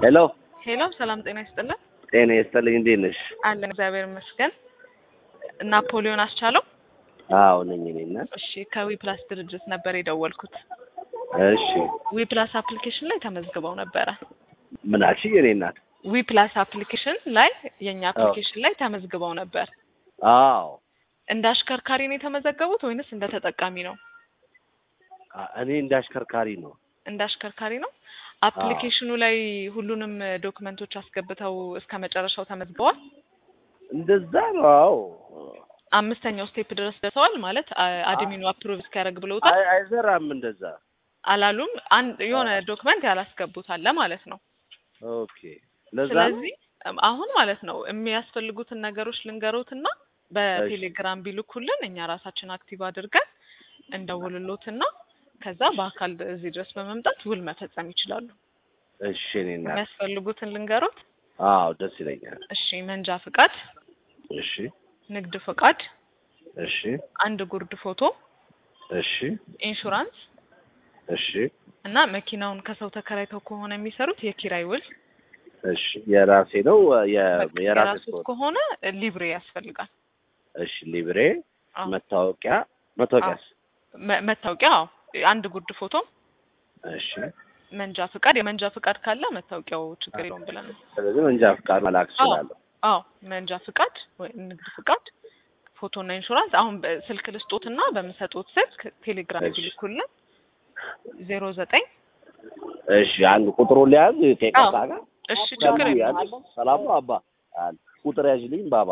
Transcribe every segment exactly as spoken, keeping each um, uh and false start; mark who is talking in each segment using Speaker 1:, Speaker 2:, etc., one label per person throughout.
Speaker 1: ሄሎ
Speaker 2: ሄሎ ሰላም ጤና ይስጥልን።
Speaker 1: ጤና ይስጥልኝ እንዴት ነሽ?
Speaker 2: አለን እግዚአብሔር ይመስገን። ናፖሊዮን አስቻለው?
Speaker 1: አዎ ነኝ እኔና።
Speaker 2: እሺ ከዊ ፕላስ ድርጅት ነበር የደወልኩት።
Speaker 1: እሺ
Speaker 2: ዊ ፕላስ አፕሊኬሽን ላይ ተመዝግበው ነበረ።
Speaker 1: ምን አልሽ የኔ እናት?
Speaker 2: ዊ ፕላስ አፕሊኬሽን ላይ የኛ አፕሊኬሽን ላይ ተመዝግበው ነበር።
Speaker 1: አዎ
Speaker 2: እንደ አሽከርካሪ ነው የተመዘገቡት ወይንስ እንደ ተጠቃሚ ነው?
Speaker 1: እኔ እንደ አሽከርካሪ ነው።
Speaker 2: እንደ አሽከርካሪ ነው። አፕሊኬሽኑ ላይ ሁሉንም ዶክመንቶች አስገብተው እስከ መጨረሻው ተመዝግበዋል?
Speaker 1: እንደዛ ነው። አዎ
Speaker 2: አምስተኛው ስቴፕ ድረስ ደርሰዋል ማለት አድሚኑ አፕሩቭ እስኪያደርግ ብለውታል?
Speaker 1: አይ አይዘራም እንደዛ
Speaker 2: አላሉም። አንድ የሆነ ዶክመንት ያላስገቡት አለ ማለት ነው።
Speaker 1: ኦኬ ለዛ
Speaker 2: ስለዚህ አሁን ማለት ነው የሚያስፈልጉትን ነገሮች ልንገሮትና በቴሌግራም ቢልኩልን እኛ ራሳችን አክቲቭ አድርገን እንደውልሎትና ከዛ በአካል እዚህ ድረስ በመምጣት ውል መፈጸም ይችላሉ።
Speaker 1: እሺ እኔና
Speaker 2: የሚያስፈልጉትን ልንገሮት?
Speaker 1: አዎ ደስ ይለኛል።
Speaker 2: እሺ መንጃ ፍቃድ፣
Speaker 1: እሺ
Speaker 2: ንግድ ፍቃድ፣
Speaker 1: እሺ
Speaker 2: አንድ ጉርድ ፎቶ፣
Speaker 1: እሺ
Speaker 2: ኢንሹራንስ፣
Speaker 1: እሺ
Speaker 2: እና መኪናውን ከሰው ተከራይተው ከሆነ የሚሰሩት የኪራይ ውል።
Speaker 1: እሺ የራሴ ነው የራሴ
Speaker 2: ከሆነ ሊብሬ ያስፈልጋል።
Speaker 1: እሺ ሊብሬ፣ መታወቂያ መታወቂያ
Speaker 2: መታወቂያ አንድ ጉርድ ፎቶ፣
Speaker 1: እሺ
Speaker 2: መንጃ ፍቃድ፣ የመንጃ ፍቃድ ካለ መታወቂያው ችግር የለውም ብለን ነው።
Speaker 1: ስለዚህ መንጃ ፍቃድ መላክ እችላለሁ።
Speaker 2: አዎ መንጃ ፍቃድ ወይ ንግድ ፍቃድ፣ ፎቶና ኢንሹራንስ። አሁን ስልክ ልስጦትና በምሰጡት ስልክ ቴሌግራም ይልኩልን ዜሮ ዘጠኝ
Speaker 1: እሺ አንድ ቁጥሩ ሊያዝ ከይቀጣ ጋር
Speaker 2: እሺ ችግር የለውም።
Speaker 1: ሰላም አባ ቁጥር ያዥልኝ ባባ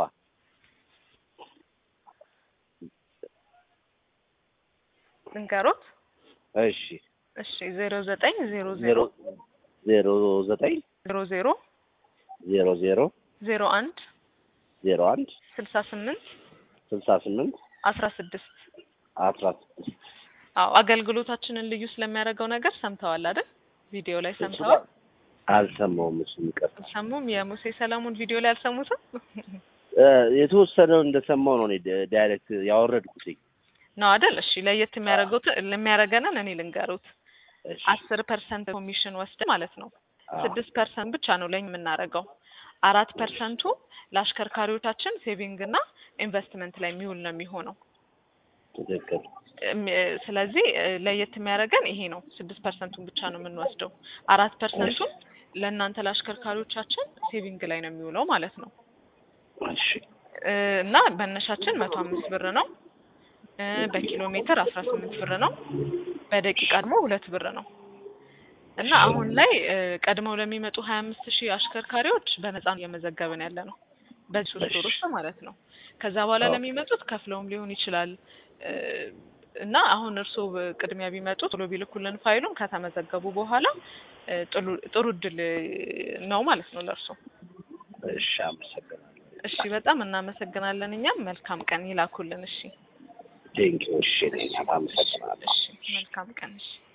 Speaker 2: ልንገሮት?
Speaker 1: እሺ
Speaker 2: እሺ ዜሮ ዘጠኝ ዜሮ ዜሮ
Speaker 1: ዜሮ ዘጠኝ
Speaker 2: ዜሮ ዜሮ
Speaker 1: ዜሮ ዜሮ
Speaker 2: ዜሮ አንድ
Speaker 1: ዜሮ አንድ
Speaker 2: ስልሳ ስምንት
Speaker 1: ስልሳ ስምንት
Speaker 2: አስራ ስድስት
Speaker 1: አስራ ስድስት
Speaker 2: አዎ አገልግሎታችንን ልዩ ስለሚያደርገው ነገር ሰምተዋል አይደል? ቪዲዮ ላይ ሰምተዋል?
Speaker 1: አልሰማሁም። እሱ ይቀር
Speaker 2: ሰሙም የሙሴ ሰለሞን ቪዲዮ ላይ አልሰሙትም?
Speaker 1: የተወሰነው እንደሰማው ነው ዳይሬክት ያወረድኩት
Speaker 2: ነው አይደል? እሺ ለየት የሚያደርገው ለሚያደርገንን እኔ ልንገሩት። አስር ፐርሰንት ኮሚሽን ወስድ ማለት ነው። ስድስት ፐርሰንት ብቻ ነው ለኛ የምናደርገው። አራት ፐርሰንቱ ለአሽከርካሪዎቻችን ሴቪንግ እና ኢንቨስትመንት ላይ የሚውል ነው የሚሆነው።
Speaker 1: ትክክል።
Speaker 2: ስለዚህ ለየት የሚያደርገን ይሄ ነው። ስድስት ፐርሰንቱን ብቻ ነው የምንወስደው። አራት ፐርሰንቱን ለእናንተ ለአሽከርካሪዎቻችን ሴቪንግ ላይ ነው የሚውለው ማለት ነው።
Speaker 1: እሺ
Speaker 2: እና በእነሻችን መቶ አምስት ብር ነው። በኪሎ ሜትር አስራ ስምንት ብር ነው። በደቂቃ ደግሞ ሁለት ብር ነው። እና አሁን ላይ ቀድመው ለሚመጡ ሀያ አምስት ሺህ አሽከርካሪዎች በነፃ እየመዘገብን ያለ ነው በሶስት ወር ውስጥ ማለት ነው። ከዛ በኋላ ለሚመጡት ከፍለውም ሊሆን ይችላል። እና አሁን እርስዎ ቅድሚያ ቢመጡ ቶሎ ቢልኩልን ፋይሉን ከተመዘገቡ በኋላ ጥሩ እድል ነው ማለት ነው ለእርስዎ።
Speaker 1: እሺ አመሰግናለሁ።
Speaker 2: እሺ በጣም እናመሰግናለን። እኛም መልካም ቀን ይላኩልን። እሺ
Speaker 1: ቴንኪው። እሺ አመሰግናለሁ።
Speaker 2: እሺ መልካም ቀን። እሺ